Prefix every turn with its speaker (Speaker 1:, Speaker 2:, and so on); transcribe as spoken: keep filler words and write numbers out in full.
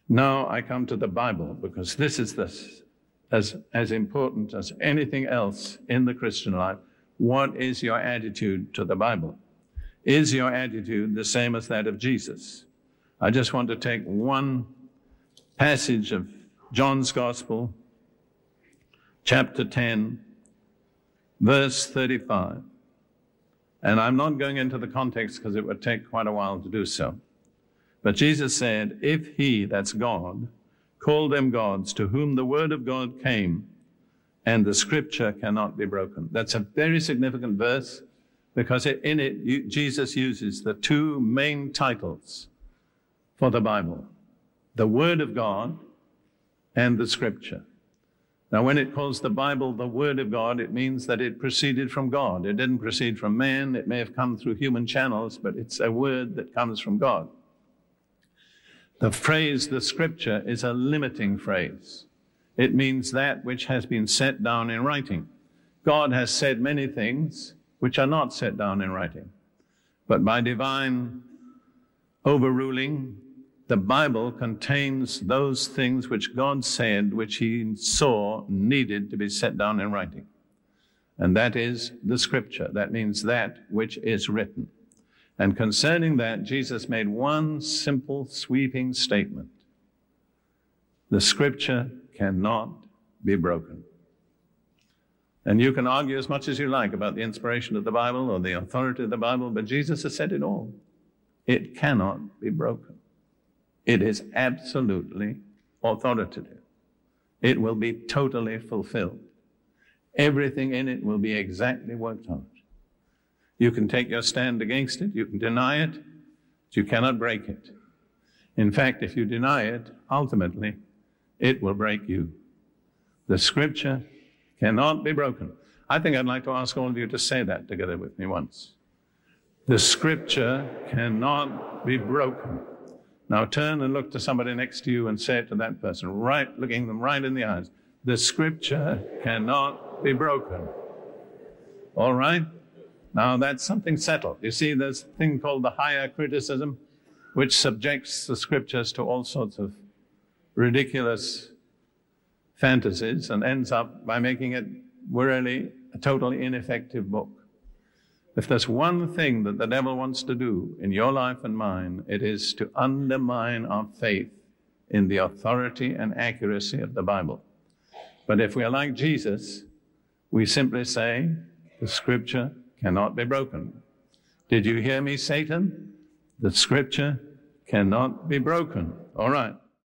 Speaker 1: Now I come to the Bible, because this is this, as, as important as anything else in the Christian life. What is your attitude to the Bible? Is your attitude the same as that of Jesus? I just want to take one passage of John's Gospel, chapter ten, verse thirty-five. And I'm not going into the context because it would take quite a while to do so. But Jesus said, if he, that's God, called them gods to whom the word of God came, and the scripture cannot be broken. That's a very significant verse, because it, in it, you, Jesus uses the two main titles for the Bible, the word of God and the scripture. Now, when it calls the Bible the word of God, it means that it proceeded from God. It didn't proceed from man. It may have come through human channels, but it's a word that comes from God. The phrase, the scripture, is a limiting phrase. It means that which has been set down in writing. God has said many things which are not set down in writing. But by divine overruling, the Bible contains those things which God said, which he saw needed to be set down in writing. And that is the scripture. That means that which is written. And concerning that, Jesus made one simple, sweeping statement. The scripture cannot be broken. And you can argue as much as you like about the inspiration of the Bible or the authority of the Bible, but Jesus has said it all. It cannot be broken. It is absolutely authoritative. It will be totally fulfilled. Everything in it will be exactly worked out. You can take your stand against it, you can deny it, but you cannot break it. In fact, if you deny it, ultimately, it will break you. The scripture cannot be broken. I think I'd like to ask all of you to say that together with me once. The scripture cannot be broken. Now turn and look to somebody next to you and say it to that person, right, looking them right in the eyes. The scripture cannot be broken. All right? Now that's something settled. You see, there's a thing called the higher criticism, which subjects the scriptures to all sorts of ridiculous fantasies and ends up by making it really a totally ineffective book. If there's one thing that the devil wants to do in your life and mine, it is to undermine our faith in the authority and accuracy of the Bible. But if we are like Jesus, we simply say, the scripture cannot be broken. Did you hear me, Satan? The scripture cannot be broken. All right.